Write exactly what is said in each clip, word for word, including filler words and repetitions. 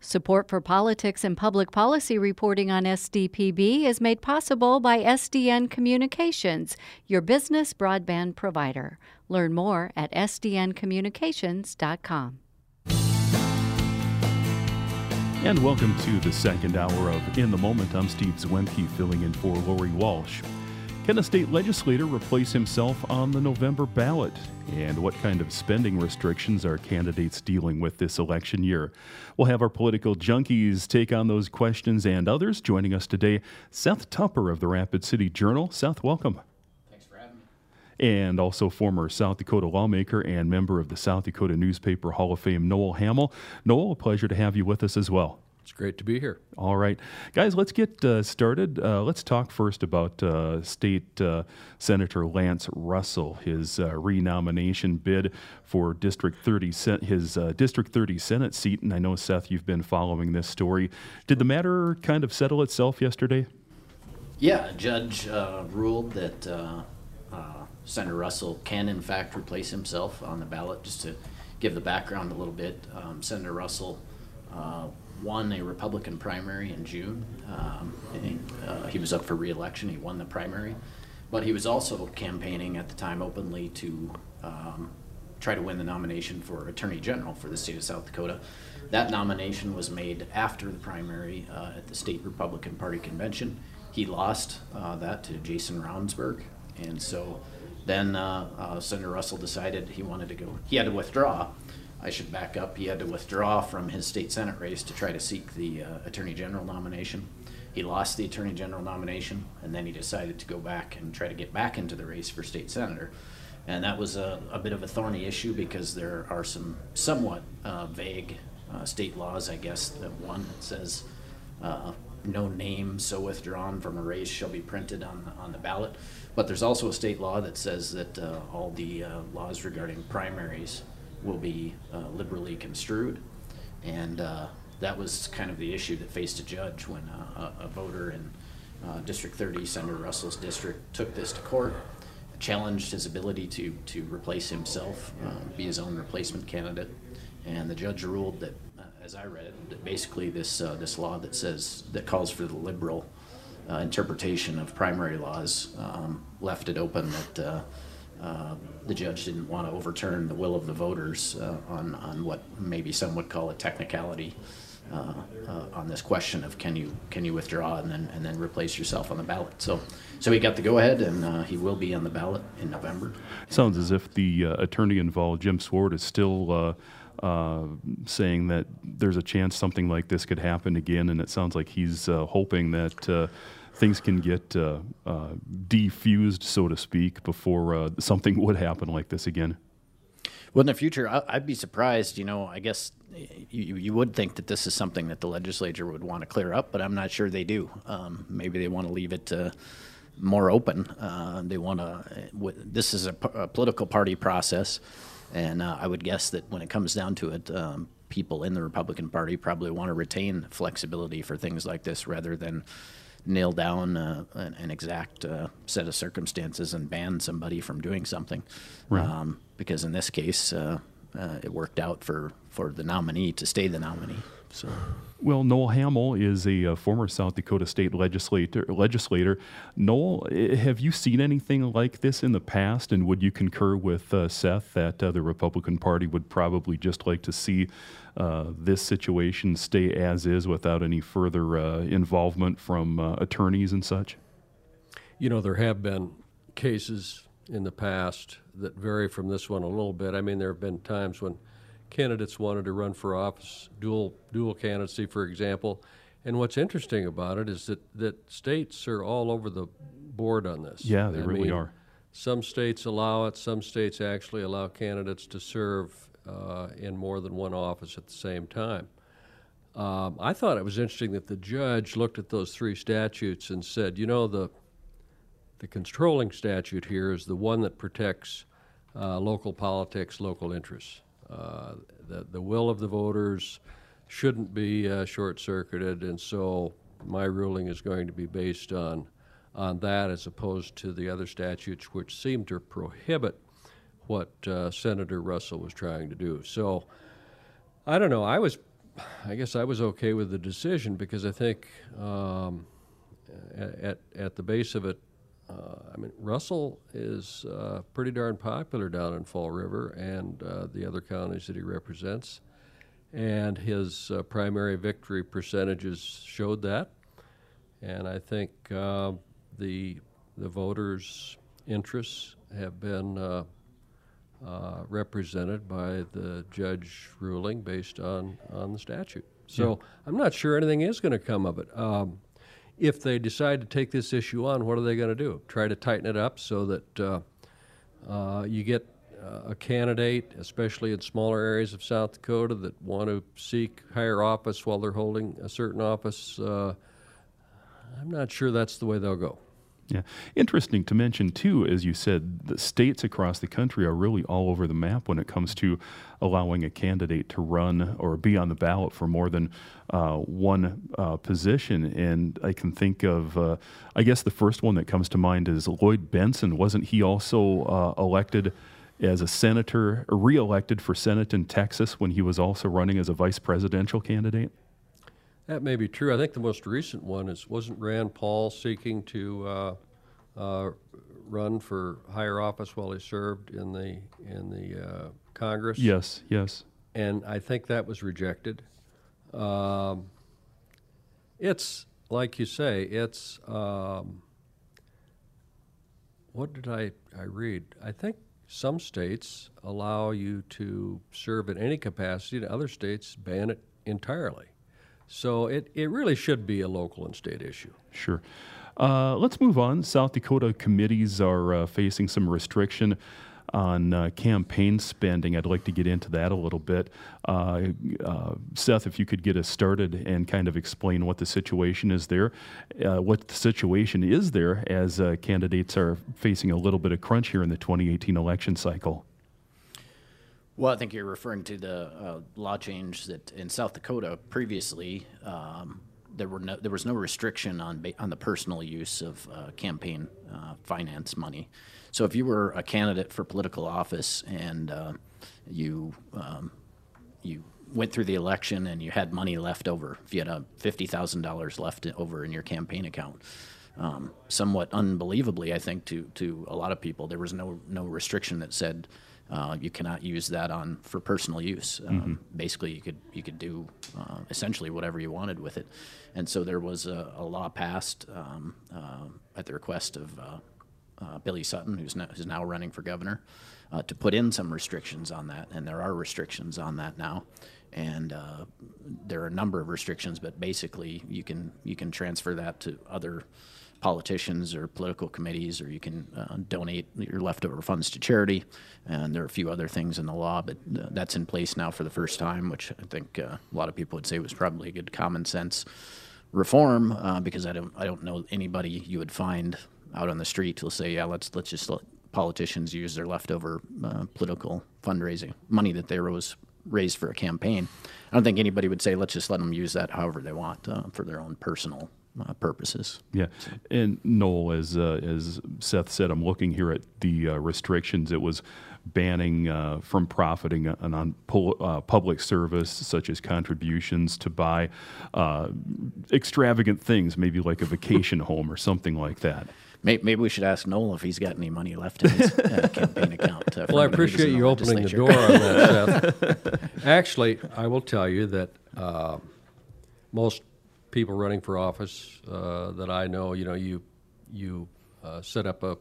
Support for politics and public policy reporting on S D P B is made possible by S D N Communications, your business broadband provider. Learn more at s d n communications dot com. And welcome to the second hour of In the Moment. I'm Steve Zwemke, filling in for Lori Walsh. Can a state legislator replace himself on the November ballot? And what kind of spending restrictions are candidates dealing with this election year? We'll have our political junkies take on those questions and others. Joining us today, Seth Tupper of the Rapid City Journal. Seth, welcome. Thanks for having me. And also former South Dakota lawmaker and member of the South Dakota Newspaper Hall of Fame, Noel Hamel. Noel, a pleasure to have you with us as well. It's great to be here. All right. Guys, let's get uh, started. Uh, let's talk first about uh, State uh, Senator Lance Russell, his uh, renomination bid for District thirty, his uh, District thirty Senate seat. And I know, Seth, you've been following this story. Did the matter kind of settle itself yesterday? Yeah, a judge uh, ruled that uh, uh, Senator Russell can, in fact, replace himself on the ballot. Just to give the background a little bit, um, Senator Russell uh, won a Republican primary in June. Um, and, uh, he was up for re-election. He won the primary, but he was also campaigning at the time openly to um, try to win the nomination for Attorney General for the state of South Dakota. That nomination was made after the primary uh, at the state Republican Party convention. He lost uh, that to Jason Ravnsborg, and so then uh, uh, Senator Russell decided he wanted to go. He had to withdraw. I should back up. He had to withdraw from his state Senate race to try to seek the uh, Attorney General nomination. He lost the Attorney General nomination, and then he decided to go back and try to get back into the race for state senator. And that was a, a bit of a thorny issue because there are some somewhat uh, vague uh, state laws, I guess. That one that says uh, no name so withdrawn from a race shall be printed on the, on the ballot. But there's also a state law that says that uh, all the uh, laws regarding primaries will be uh, liberally construed, and uh, that was kind of the issue that faced a judge when uh, a, a voter in uh, District thirty, Senator Russell's district, took this to court, challenged his ability to to replace himself, uh, be his own replacement candidate, and the judge ruled that, uh, as I read it, that basically this uh, this law that says that calls for the liberal uh, interpretation of primary laws um, left it open that. Uh, Uh, the judge didn't want to overturn the will of the voters uh, on, on what maybe some would call a technicality uh, uh, on this question of can you can you withdraw and then and then replace yourself on the ballot. So so he got the go ahead, and uh, he will be on the ballot in November. Sounds as if the uh, attorney involved, Jim Swart, is still uh, uh, saying that there's a chance something like this could happen again, and it sounds like he's uh, hoping that uh, things can get uh, uh, defused, so to speak, before uh, something would happen like this again. Well, in the future, I'd be surprised. You know, I guess you, you would think that this is something that the legislature would want to clear up, but I'm not sure they do. Um, maybe they want to leave it uh, more open. Uh, they want to. This is a, a political party process, and uh, I would guess that when it comes down to it, um, people in the Republican Party probably want to retain flexibility for things like this rather than nail down uh, an, an exact uh, set of circumstances and ban somebody from doing something. Right. Um, because in this case, uh, uh, it worked out for, for the nominee to stay the nominee. So, well, Noel Hamel is a, uh former South Dakota state legislator. Legislator, Noel, have you seen anything like this in the past? And would you concur with uh, Seth that uh, the Republican Party would probably just like to see uh, this situation stay as is without any further uh, involvement from uh, attorneys and such? You know, there have been cases in the past that vary from this one a little bit. I mean, there have been times when candidates wanted to run for office, dual dual candidacy, for example. And what's interesting about it is that, that states are all over the board on this. Yeah, they I really mean, are. Some states allow it. Some states actually allow candidates to serve uh, in more than one office at the same time. Um, I thought it was interesting that the judge looked at those three statutes and said, you know, the the controlling statute here is the one that protects uh, local politics, local interests. Uh, the, the will of the voters shouldn't be uh, short-circuited, and so my ruling is going to be based on on that as opposed to the other statutes which seem to prohibit what uh, Senator Russell was trying to do. So I don't know. I was I guess I was okay with the decision because I think um, at, at the base of it, uh, I mean, Russell is uh, pretty darn popular down in Fall River and uh, the other counties that he represents. And his uh, primary victory percentages showed that. And I think uh, the, the voters' interests have been uh, uh, represented by the judge ruling based on, on the statute. So yeah. I'm not sure anything is going to come of it. Um, if they decide to take this issue on, what are they going to do? Try to tighten it up so that uh, uh, you get uh, a candidate, especially in smaller areas of South Dakota, that want to seek higher office while they're holding a certain office. Uh, I'm not sure that's the way they'll go. Yeah. Interesting to mention, too, as you said, the states across the country are really all over the map when it comes to allowing a candidate to run or be on the ballot for more than uh, one uh, position. And I can think of, uh, I guess the first one that comes to mind is Lloyd Benson. Wasn't he also uh, elected as a senator, or re-elected for Senate in Texas when he was also running as a vice presidential candidate? That may be true. I think the most recent one is, wasn't Rand Paul seeking to uh, uh, run for higher office while he served in the in the uh, Congress? Yes, yes. And I think that was rejected. Um, it's, like you say, it's, um, what did I, I read? I think some states allow you to serve in any capacity, and other states ban it entirely. So it, it really should be a local and state issue. Sure. Uh, let's move on. South Dakota committees are uh, facing some restriction on uh, campaign spending. I'd like to get into that a little bit. Uh, uh, Seth, if you could get us started and kind of explain what the situation is there, uh, what the situation is there as uh, candidates are facing a little bit of crunch here in the twenty eighteen election cycle. Well, I think you're referring to the uh, law change that in South Dakota previously um, there were no, there was no restriction on ba- on the personal use of uh, campaign uh, finance money. So if you were a candidate for political office and uh, you um, you went through the election and you had money left over, if you had a fifty thousand dollars left over in your campaign account, um, somewhat unbelievably, I think to to a lot of people, there was no no restriction that said. Uh, you cannot use that on for personal use. Um, mm-hmm. Basically, you could you could do uh, essentially whatever you wanted with it, and so there was a, a law passed um, uh, at the request of uh, uh, Billy Sutton, who's now, who's now running for governor, uh, to put in some restrictions on that, and there are restrictions on that now, and uh, there are a number of restrictions, but basically you can you can transfer that to other politicians or political committees, or you can uh, donate your leftover funds to charity, and there are a few other things in the law, but uh, that's in place now for the first time, which I think uh, a lot of people would say was probably a good common sense reform, uh, because I don't I don't know anybody you would find out on the street who'll say, yeah, let's let's just let politicians use their leftover uh, political fundraising money that they rose raised for a campaign. I don't think anybody would say, let's just let them use that however they want uh, for their own personal Uh, purposes. Yeah, and Noel, as uh, as Seth said, I'm looking here at the uh, restrictions. It was banning uh, from profiting on, on pol- uh, public service, such as contributions to buy uh, extravagant things, maybe like a vacation home or something like that. Maybe we should ask Noel if he's got any money left in his uh, campaign account. Uh, well, I appreciate you opening the door on that, Seth. Actually, I will tell you that uh, most people running for office uh, that I know, you know, you you uh, set up a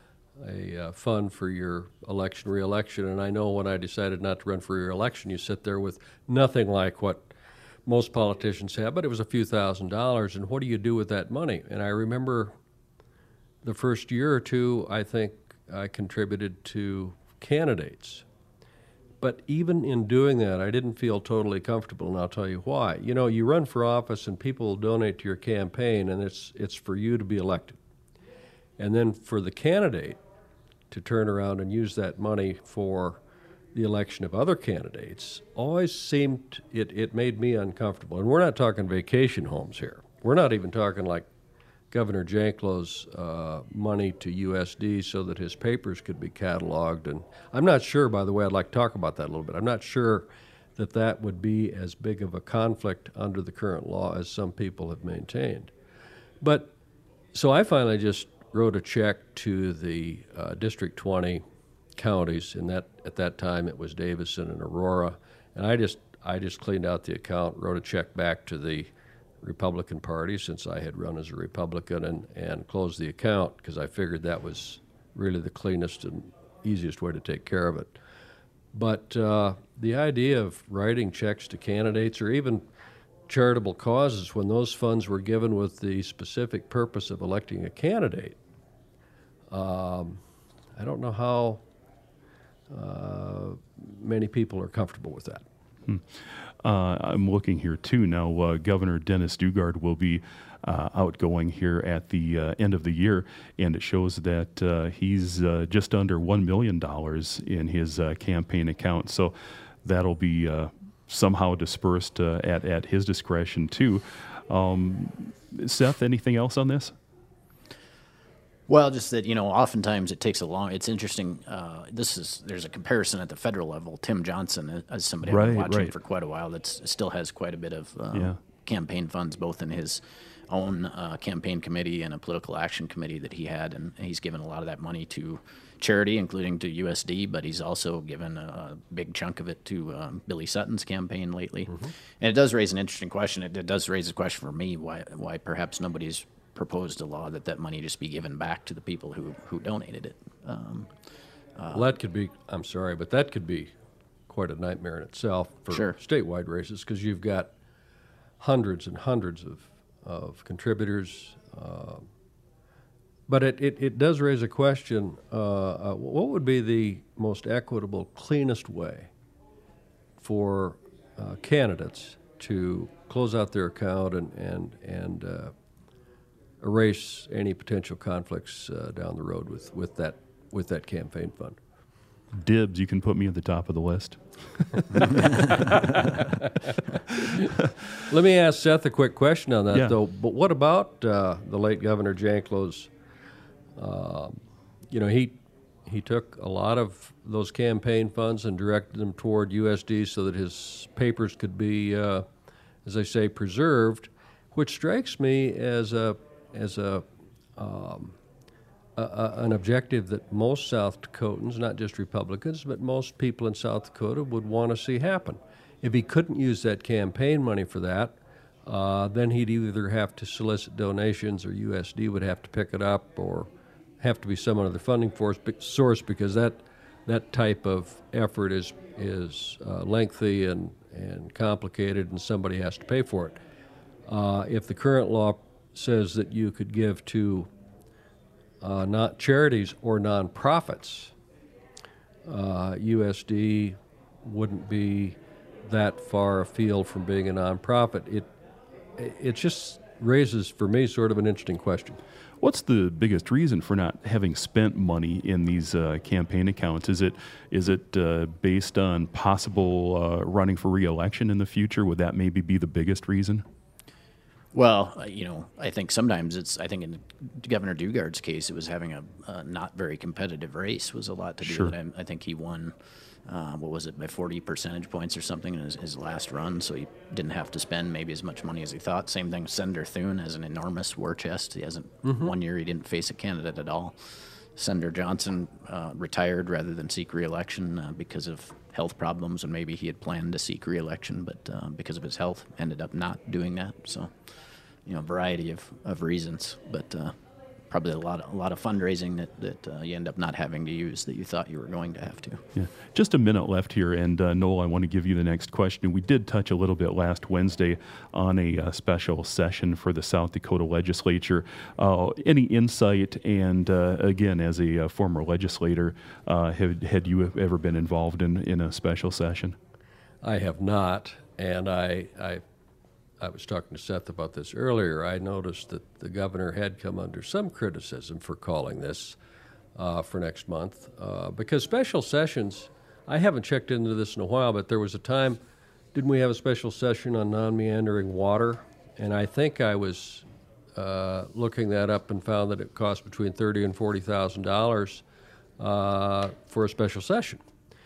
a uh, fund for your election, re-election, and I know when I decided not to run for re-election, you sit there with nothing like what most politicians have, but it was a few thousand dollars, and what do you do with that money? And I remember the first year or two, I think I contributed to candidates. But even in doing that, I didn't feel totally comfortable, and I'll tell you why. You know, you run for office and people donate to your campaign, and it's it's for you to be elected. And then for the candidate to turn around and use that money for the election of other candidates always seemed, it, it made me uncomfortable. And we're not talking vacation homes here. We're not even talking like Governor Janklow's uh, money to U S D so that his papers could be cataloged. And I'm not sure, by the way, I'd like to talk about that a little bit. I'm not sure that that would be as big of a conflict under the current law as some people have maintained. But so I finally just wrote a check to the uh, District twenty counties, and that at that time it was Davison and Aurora, and I just I just cleaned out the account, wrote a check back to the Republican Party since I had run as a Republican, and, and closed the account because I figured that was really the cleanest and easiest way to take care of it. But uh, the idea of writing checks to candidates or even charitable causes when those funds were given with the specific purpose of electing a candidate, um, I don't know how uh, many people are comfortable with that. Hmm. Uh, I'm looking here too now. Uh, Governor Dennis Daugaard will be uh, outgoing here at the uh, end of the year, and it shows that uh, he's uh, just under one million dollars in his uh, campaign account. So that'll be uh, somehow dispersed uh, at, at his discretion too. Um, Seth, anything else on this? Well, just that, you know, oftentimes it takes a long, it's interesting, uh, this is, there's a comparison at the federal level. Tim Johnson, as somebody I've been Right, watching right. for quite a while, that still has quite a bit of uh, Yeah. campaign funds, both in his own uh, campaign committee and a political action committee that he had, and he's given a lot of that money to charity, including to U S D, but he's also given a, a big chunk of it to um, Billy Sutton's campaign lately. Mm-hmm. And it does raise an interesting question. It, it does raise a question for me, why, why perhaps nobody's proposed a law that that money just be given back to the people who, who donated it. Um, uh, Well, that could be, I'm sorry, but that could be quite a nightmare in itself for Sure. statewide races because you've got hundreds and hundreds of, of contributors. Uh, but it, it, it does raise a question, uh, uh, what would be the most equitable, cleanest way for uh, candidates to close out their account and, and, and uh, erase any potential conflicts uh, down the road with, with that with that campaign fund? Dibs, you can put me at the top of the list. Let me ask Seth a quick question on that, Yeah. though. But what about uh, the late Governor Janklo's? Uh, you know, he he took a lot of those campaign funds and directed them toward U S D so that his papers could be, uh, as they say, preserved, which strikes me as a as a, um, a, a an objective that most South Dakotans, not just Republicans, but most people in South Dakota would want to see happen. If he couldn't use that campaign money for that, uh, then he'd either have to solicit donations or U S D would have to pick it up or have to be some other funding force, source because that that type of effort is is uh, lengthy and, and complicated and somebody has to pay for it. Uh, if the current law says that you could give to uh, not charities or nonprofits, uh, U S D wouldn't be that far afield from being a nonprofit. It it just raises for me sort of an interesting question. What's the biggest reason for not having spent money in these uh, campaign accounts? Is it is it uh, based on possible uh, running for re-election in the future? Would that maybe be the biggest reason? Well, uh, you know, I think sometimes it's, I think in Governor Daugaard's case, it was having a, a not very competitive race was a lot to do Sure. with it. I, I think he won, uh, what was it, by forty percentage points or something in his, his last run, so he didn't have to spend maybe as much money as he thought. Same thing with Senator Thune has an enormous war chest. He hasn't, mm-hmm. one year he didn't face a candidate at all. Senator Johnson uh, retired rather than seek re-election uh, because of health problems, and maybe he had planned to seek re-election, but uh, because of his health, ended up not doing that. So, you know, a variety of, of reasons, but uh, probably a lot of, a lot of fundraising that, that uh, you end up not having to use that you thought you were going to have to. Yeah. Just a minute left here, and uh, Noel, I want to give you the next question. We did touch a little bit last Wednesday on a uh, special session for the South Dakota legislature. Uh, any insight, and uh, again, as a uh, former legislator, uh, had, had you ever been involved in, in a special session? I have not, and I, I I was talking to Seth about this earlier. I noticed that the governor had come under some criticism for calling this uh, for next month uh, because special sessions, I haven't checked into this in a while, but there was a time, didn't we have a special session on non-meandering water? And I think I was uh, looking that up and found that it cost between thirty thousand dollars and forty thousand dollars uh, for a special session.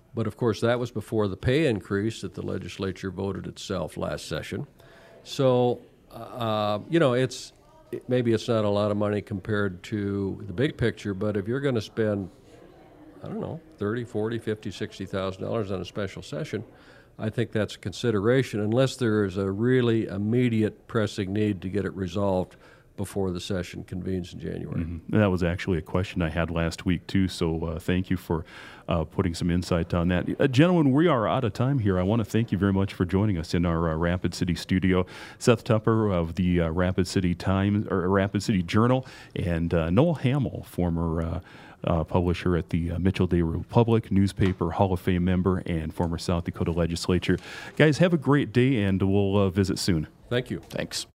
But of course, that was before the pay increase that the legislature voted itself last session. So, uh, you know, it's it, maybe it's not a lot of money compared to the big picture, but if you're going to spend, I don't know, thirty, forty, fifty, sixty thousand dollars on a special session, I think that's a consideration, unless there is a really immediate pressing need to get it resolved before the session convenes in January. Mm-hmm. That was actually a question I had last week, too, so uh, thank you for uh, putting some insight on that. Uh, gentlemen, we are out of time here. I want to thank you very much for joining us in our uh, Rapid City studio. Seth Tupper of the uh, Rapid City Times, or Rapid City Journal, and uh, Noel Hamill, former uh, Uh, publisher at the uh, Mitchell Day Republic newspaper, Hall of Fame member, and former South Dakota legislature. Guys, have a great day, and we'll uh, visit soon. Thank you. Thanks.